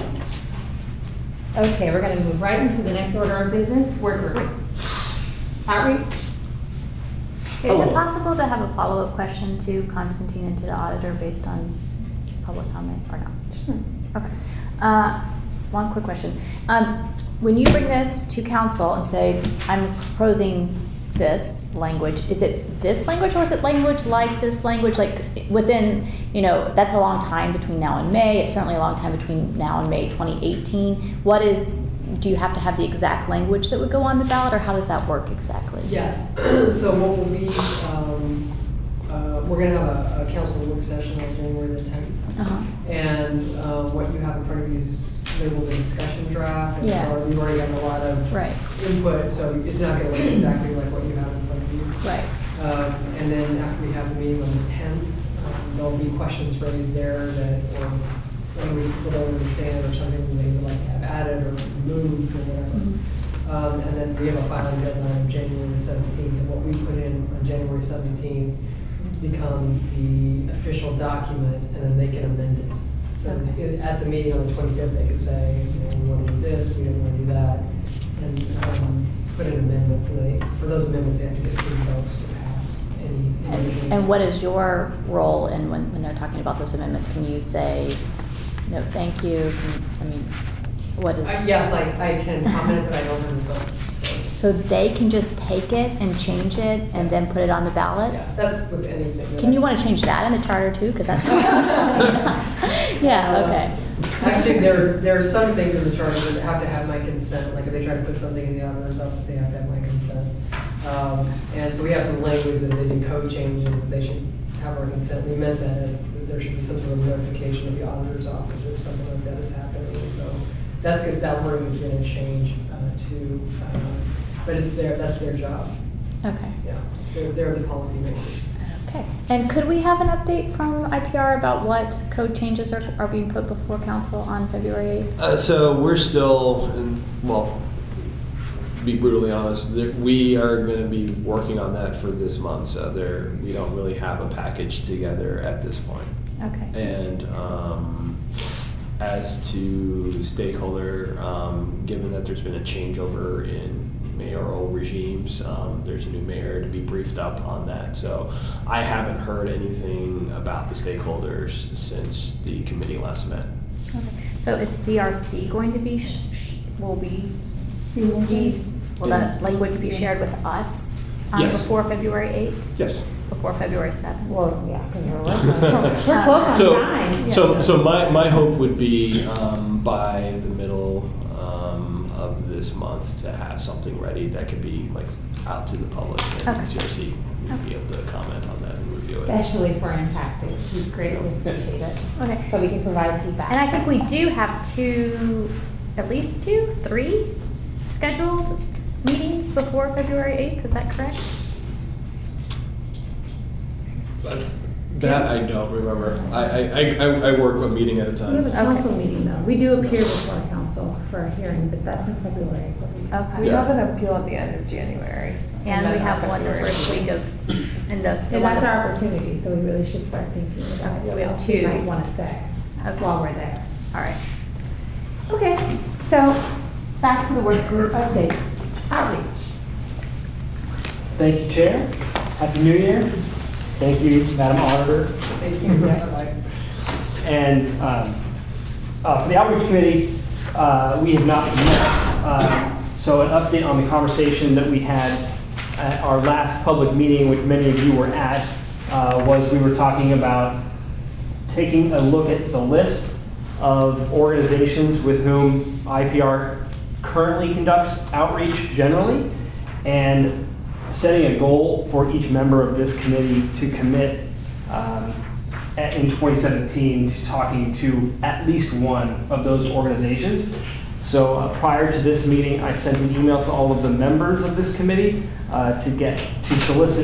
Okay, we're going to move right into the next order of business, word groups. Outreach? Okay, is it possible to have a follow-up question to Constantine and to the auditor based on public comment or not? Sure. Okay. Uh, one quick question. Um, when you bring this to council and say, I'm proposing this language, is it this language, or is it language like this language, like within, you know, that's a long time between now and May. It's certainly a long time between now and May twenty eighteen. What is, do you have to have the exact language that would go on the ballot, or how does that work exactly? Yes. So what will be, um, uh, we're going to have a, a council work session on January the tenth. Uh-huh. And um, what you have in front of you is labeled a discussion draft. And Yeah. we've already got a lot of Right. input, so it's not going to look exactly like what you have in front of you. Right. Um, and then after we have the meeting on the tenth, um, there'll be questions raised there that, or language people don't understand or something they would like to have added or removed or whatever. Um, and then we have a filing deadline of January the seventeenth, and what we put in on January seventeenth becomes the official document, and then they can amend it. So Okay. it- at the meeting on the twenty-fifth, they could say, you know, we want to do this, we don't want to do that, and um, put in amendments, and they, for those amendments, they have to get three votes to pass any. any- And what is your role in when, when they're talking about those amendments? Can you say, no, thank you? Can- I mean, what Uh, is? Yes, I, I can comment, but I don't have the vote. So they can just take it and change it and then put it on the ballot? Yeah, that's with anything. Can you want to change that in the charter too? Because that's. Yeah, okay. Actually, there, there are some things in the charter that have to have my consent, like if they try to put something in the auditor's office, they have to have my consent. Um, and so we have some language that they do code changes, that they should have our consent. We meant that as, that there should be some sort of notification of the auditor's office if something like that is happening. So that's, good- that wording is gonna change, uh, to, uh, but it's their, that's their job. Okay. Yeah, they're, they're the policymakers. Okay. And could we have an update from I P R about what code changes are, are being put before council on February eighth? Uh, so we're still, in, well, to be brutally honest, there, we are going to be working on that for this month. So there, we don't really have a package together at this point. Okay. And um, as to stakeholder, um, given that there's been a changeover in mayoral regimes, um, there's a new mayor to be briefed up on that. So I haven't heard anything about the stakeholders since the committee last met. Okay. So is C R C going to be, sh- sh- will be, be, will that language be shared with us um, Yes. before February eighth? Yes. Before February seventh? Well, yeah, because we're working. We're close on So, time. so, so my, my hope would be um, by the middle um, of this month to have something ready that could be like out to the public, and Okay. C R C would be able to comment on that and review it. Especially if we're impacted, we greatly appreciate it. Okay. So we can provide feedback. And I think we do have two, at least two, three scheduled meetings before February eighth, is that correct? But that I don't remember. I, I, I, I work a meeting at a We have a time. council meeting though. We do appear before council for a hearing, but that's in February. Okay. We Yeah. have an appeal at the end of January. And we then have one the February. first week of, in the. And that's our opportunity, so we really should start thinking Okay, about so what we have else we two. might want to say Okay. while we're there. All right. Okay, so back to the work group updates. Outreach. Thank you, Chair. Happy New Year. Thank you, Madam Auditor. Thank you. Bye-bye. And um, uh, for the Outreach Committee, uh, we have not met. Uh, So an update on the conversation that we had at our last public meeting, which many of you were at, uh, was we were talking about taking a look at the list of organizations with whom I P R currently conducts outreach generally, and setting a goal for each member of this committee to commit um, at- in twenty seventeen to talking to at least one of those organizations. So uh, prior to this meeting, I sent an email to all of the members of this committee uh, to get, to solicit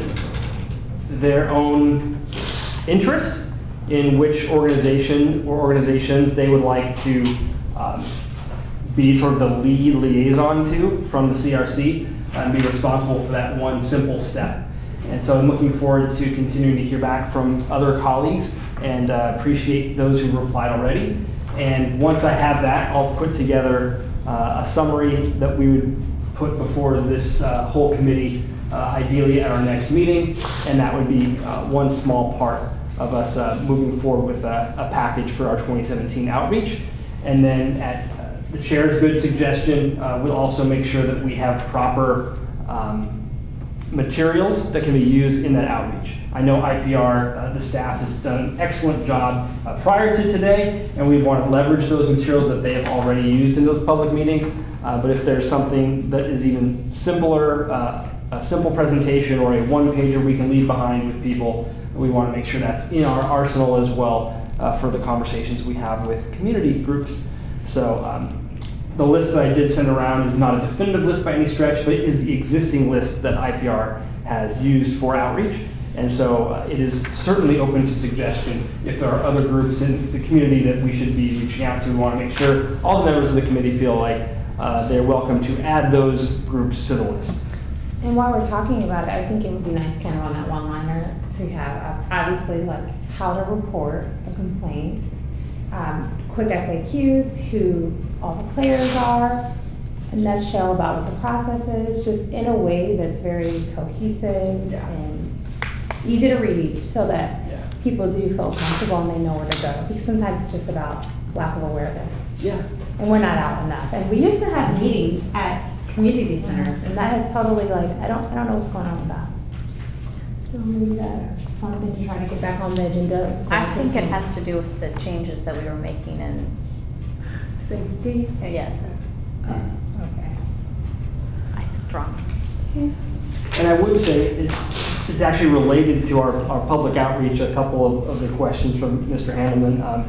their own interest in which organization or organizations they would like to um, be sort of the lead liaison to from the C R C and be responsible for that one simple step. And so I'm looking forward to continuing to hear back from other colleagues and uh, appreciate those who replied already. And once I have that, I'll put together uh, a summary that we would put before this uh, whole committee, uh, ideally at our next meeting. And that would be uh, one small part of us uh, moving forward with a, a package for our twenty seventeen outreach. And then at uh, the chair's good suggestion, uh, we'll also make sure that we have proper um, materials that can be used in that outreach. I know I P R, uh, the staff has done an excellent job uh, prior to today, and we want to leverage those materials that they have already used in those public meetings. Uh, but if there's something that is even simpler, uh, a simple presentation or a one-pager we can leave behind with people, we want to make sure that's in our arsenal as well uh, for the conversations we have with community groups. So um, the list that I did send around is not a definitive list by any stretch, but it is the existing list that I P R has used for outreach. And so uh, it is certainly open to suggestion. If there are other groups in the community that we should be reaching out to, we want to make sure all the members of the committee feel like uh, they're welcome to add those groups to the list. And while we're talking about it, I think it would be nice kind of on that one-liner to have, uh, obviously, like how to report a complaint, um, quick F A Qs, who all the players are, a nutshell about what the process is, just in a way that's very cohesive Yeah. and easy to read so that Yeah. people do feel comfortable and they know where to go. Because sometimes it's just about lack of awareness. Yeah. And we're not out enough. And we used to have meetings at community centers, and that is totally like, I don't, I don't know what's going on with that. So maybe that, or something to try to get back on the agenda. I think it has to do with the changes that we were making in, Safety? yes, Oh, okay. I strongly suspect. Okay. And I would say it's, it's actually related to our, our public outreach, a couple of, of the questions from Mister Handelman. Um,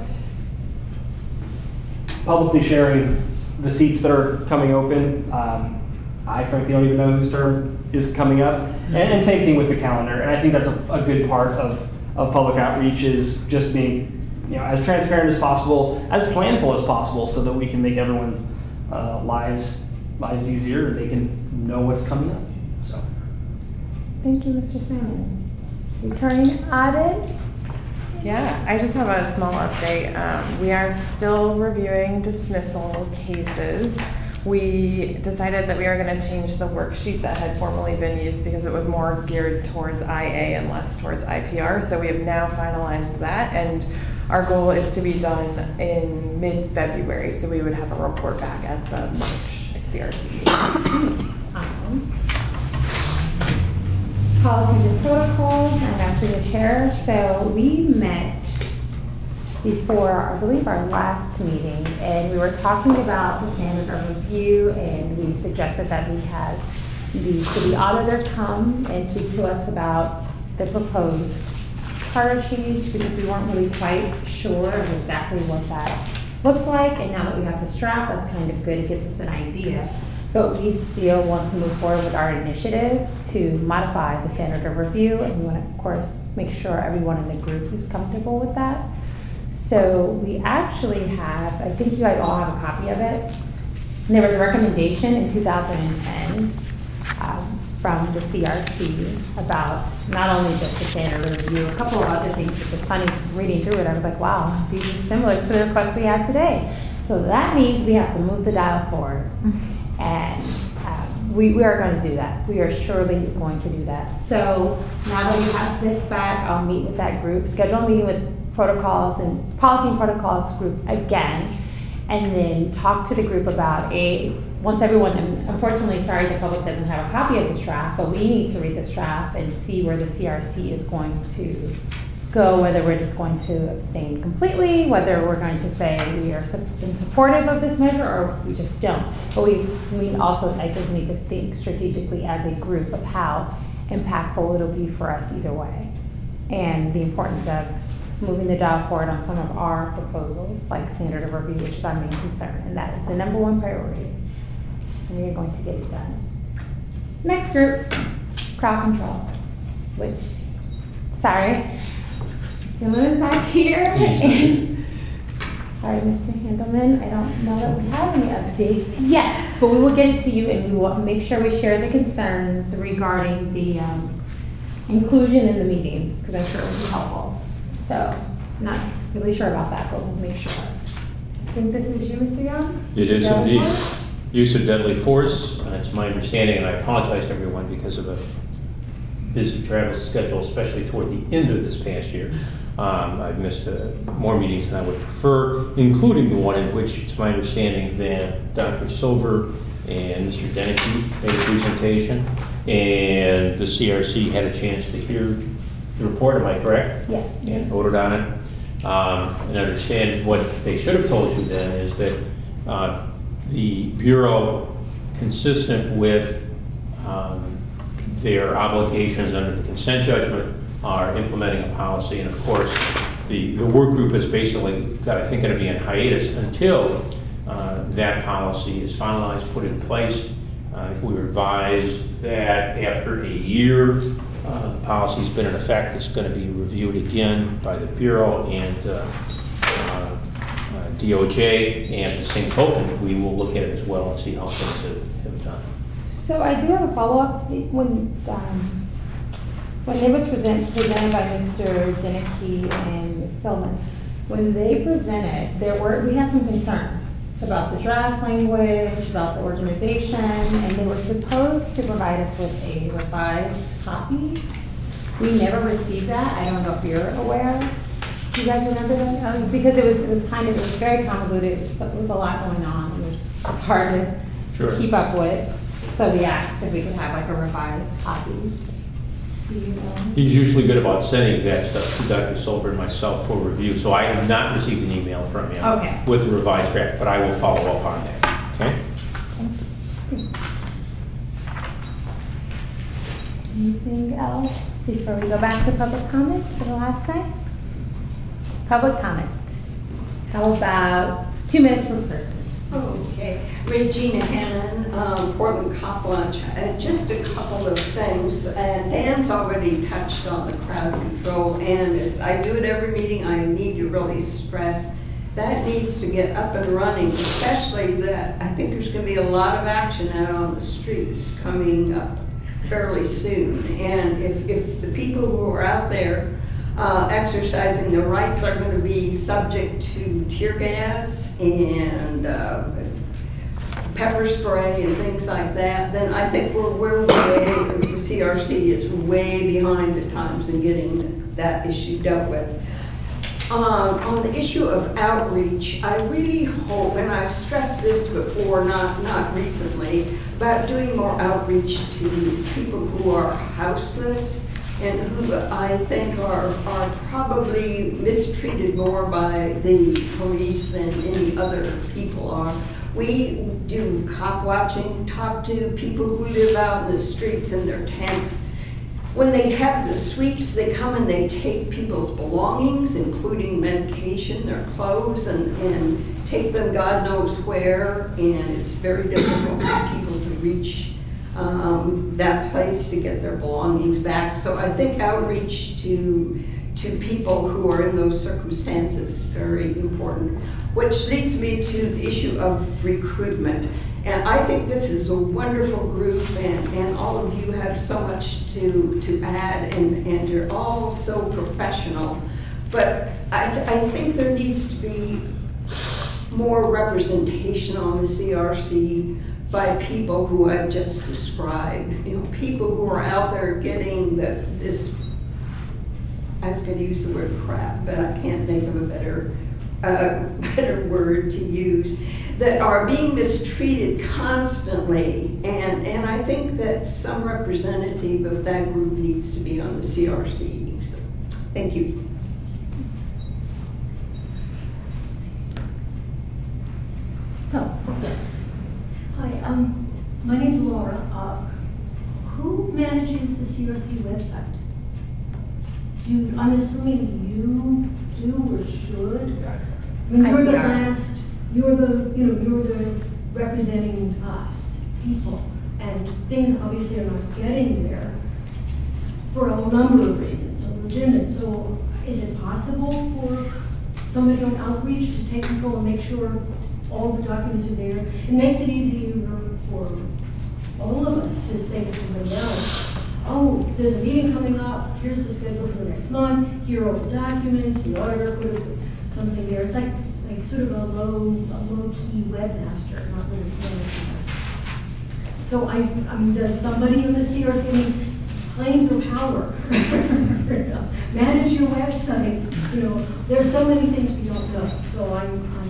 publicly sharing the seats that are coming open. Um, I frankly don't even know whose term is coming up. And, and same thing with the calendar. And I think that's a, a good part of, of public outreach is just being, you know, as transparent as possible, as planful as possible, so that we can make everyone's uh, lives lives easier. They can know what's coming up. So. Thank you, Mister Simon. Recurring audit? Yeah, I just have a small update. Um, we are still reviewing dismissal cases. We decided that we are going to change the worksheet that had formerly been used because it was more geared towards I A and less towards I P R. So we have now finalized that, and our goal is to be done in mid-February. So we would have a report back at the March C R C. Awesome. Policies and protocols, I'm actually the chair. So we met before, I believe, our last meeting, and we were talking about the standard of review, and we suggested that we have the city auditor come and speak to us about the proposed charter change, because we weren't really quite sure of exactly what that looks like. And now that we have this draft, that's kind of good. It gives us an idea. But we still want to move forward with our initiative to modify the standard of review, and we want to, of course, make sure everyone in the group is comfortable with that. So we actually have, I think you guys all have a copy of it. And there was a recommendation in two thousand ten um, from the C R C about not only just the standard review, a couple of other things. It was funny reading through it. I was like, wow, these are similar to the requests we have today. So that means we have to move the dial forward. And um, we, we are going to do that. We are surely going to do that. So now that we have this back, I'll meet with that group, schedule a meeting with protocols and policy and protocols group again, and then talk to the group about a, once everyone, and unfortunately, sorry, the public doesn't have a copy of this draft, but we need to read this draft and see where the C R C is going to go, whether we're just going to abstain completely, whether we're going to say we are supportive of this measure or we just don't. But we, we also, I think, need to think strategically as a group of how impactful it'll be for us either way. And the importance of moving the dial forward on some of our proposals, like standard of review, which is our main concern. And that is the number one priority. And we are going to get it done. Next group, crowd control, which, sorry, Mister Luna's not here. Sorry, Mister Handelman, I don't know that we have any updates yet, but we will get it to you, and we will make sure we share the concerns regarding the um, inclusion in the meetings, because I'm sure it will be helpful. So, not really sure about that, but we'll make sure. I think this is you, Mister Young? It is Mister indeed. Delacorte? Use of deadly force, uh, it's my understanding, and I apologize to everyone because of a busy travel schedule, especially toward the end of this past year. Um, I've missed uh, more meetings than I would prefer, including the one in which it's my understanding that Doctor Silver and Mister Deneke made a presentation, and the C R C had a chance to hear the report, am I correct? Yes. And voted on it. Um, and understand what they should have told you then is that uh, the Bureau, consistent with um, their obligations under the consent judgment, are implementing a policy. And of course, the, the work group is basically, got, I think, going to be in hiatus until uh, that policy is finalized, put in place. Uh, we were advised that after a year Uh, The policy's been in effect. It's going to be reviewed again by the Bureau and uh, uh, uh, D O J. And the same token, we will look at it as well and see how things have have done. So I do have a follow-up. When, um, when it was present, presented by Mister Denicky and Miz Silman, when they presented, there were, we had some concerns about the draft language, about the organization, and they were supposed to provide us with a revised copy. We never received that. I don't know if you're aware. Do you guys remember that? Um, Because it was, it was kind of, it was very convoluted. It was, it was a lot going on. It was, it was hard to Sure. keep up with. So we asked if we could have like a revised copy. Do you know? He's usually good about sending that stuff to Doctor Silver and myself for review, so I have not received an email from him Okay. with the revised draft, but I will follow up on that, okay? Anything else before we go back to public comment for the last time? Public comment. How about two minutes per person? Okay, Regina Hannon, um, Portland Cop Watch. Uh, just a couple of things, and Dan's already touched on the crowd control, and as I do at every meeting, I need to really stress that needs to get up and running, especially that I think there's going to be a lot of action out on the streets coming up fairly soon, and if, if the people who are out there Uh, exercising their rights are going to be subject to tear gas and uh, pepper spray and things like that, then I think we're, we're way, the C R C is way behind the times in getting that issue dealt with. Um, on the issue of outreach, I really hope, and I've stressed this before, not, not recently, about doing more outreach to people who are houseless and who I think are, are probably mistreated more by the police than any other people are. We do cop watching, talk to people who live out in the streets in their tents. When they have the sweeps, they come and they take people's belongings, including medication, their clothes, and, and take them God knows where, and it's very difficult for people to reach Um, that place to get their belongings back. So I think outreach to to people who are in those circumstances is very important. Which leads me to the issue of recruitment. And I think this is a wonderful group, and, and all of you have so much to, to add, and, and you're all so professional. But I, th I think there needs to be more representation on the C R C by people who I've just described, you know, people who are out there getting the, this, I was going to use the word crap, but I can't think of a better, uh, better word to use, that are being mistreated constantly, and, and I think that some representative of that group needs to be on the C R C. So, thank you. Oh, yes. Hi, um, my name's Laura. Uh, who manages the C R C website? You, I'm assuming you do or should. I mean, you're the last, you're the, you know, you're the representing us, people, and things obviously are not getting there for a number of reasons, so legitimate. So is it possible for somebody on outreach to take control and make sure all the documents are there? It makes it easier for all of us to say to somebody else, oh, there's a meeting coming up, here's the schedule for the next month, here are all the documents, the auditor could have put something there. It's like, it's like sort of a low, a low-key webmaster, not really. So I, I mean, does somebody in the C R C claim for power? Manage your website, you know, there's so many things we don't know, so I'm, I'm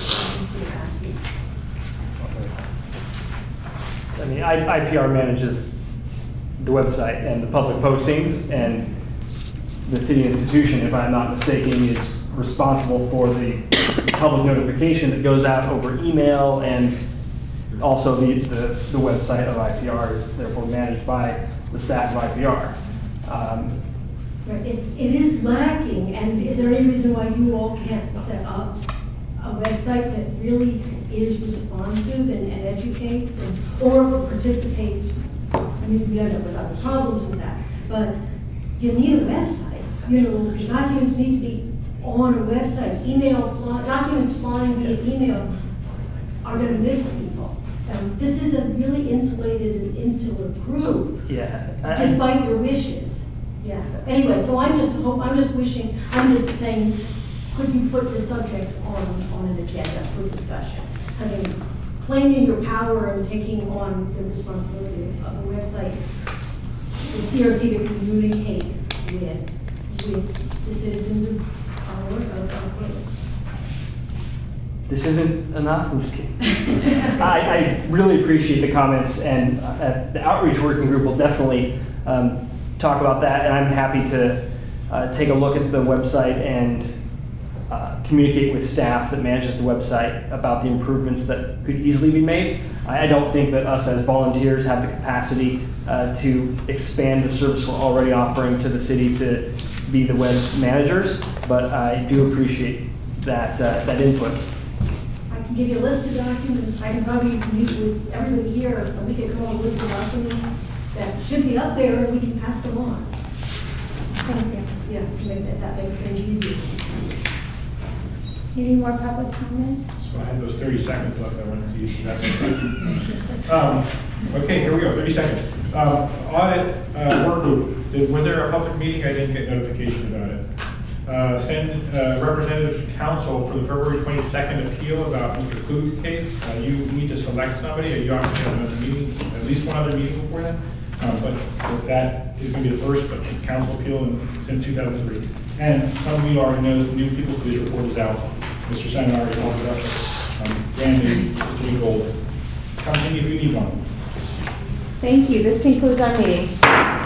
I mean, I P R manages the website and the public postings, and the city institution, if I'm not mistaken, is responsible for the public notification that goes out over email, and also the, the, the website of I P R is therefore managed by the staff of I P R. Um, Right, it's, it is lacking, and is there any reason why you all can't set up a website that really is responsive and, and educates and, or participates? I mean, we don't know what other problems with that, but you need a website. You know, documents need to be on a website. Email, fly- documents flying via email are gonna miss people. Um, This is a really insulated and insular group, Yeah. I- I- despite your wishes. Yeah, anyway, so I'm just hope, I'm just wishing, I'm just saying, could you put this subject on, on an agenda for discussion? I mean, claiming your power and taking on the responsibility of a website for C R C to communicate with, with the citizens of our, of our village. This isn't enough, I'm just kidding. I, I really appreciate the comments, and uh, the outreach working group will definitely um, talk about that, and I'm happy to uh, take a look at the website and uh, communicate with staff that manages the website about the improvements that could easily be made. I I don't think that us as volunteers have the capacity uh, to expand the service we're already offering to the city to be the web managers, but I do appreciate that, uh, that input. I can give you a list of documents, I can probably meet with everybody here, and we can come up with a list of documents that should be up there, and we can pass them on. Thank you. Yes, maybe if that makes things easier. Any more public comment? So I had those thirty seconds left, I wanted to use. That's okay. Um, Okay, here we go, thirty seconds. Um, Audit uh, work group, Did- was there a public meeting? I didn't get notification about it. Uh, Send uh, representative to council for the February twenty-second appeal about Mister Klug's case. Uh, You need to select somebody, you obviously have another meeting, at least one other meeting before that. Um, But but that is going to be the first but council appeal in- since two thousand three. And some of you already know, the new People's Police report is out. Mister Simon already talked about it. Um, Brandon, Mister Gold. Come see me if you need one. Thank you. This concludes our meeting.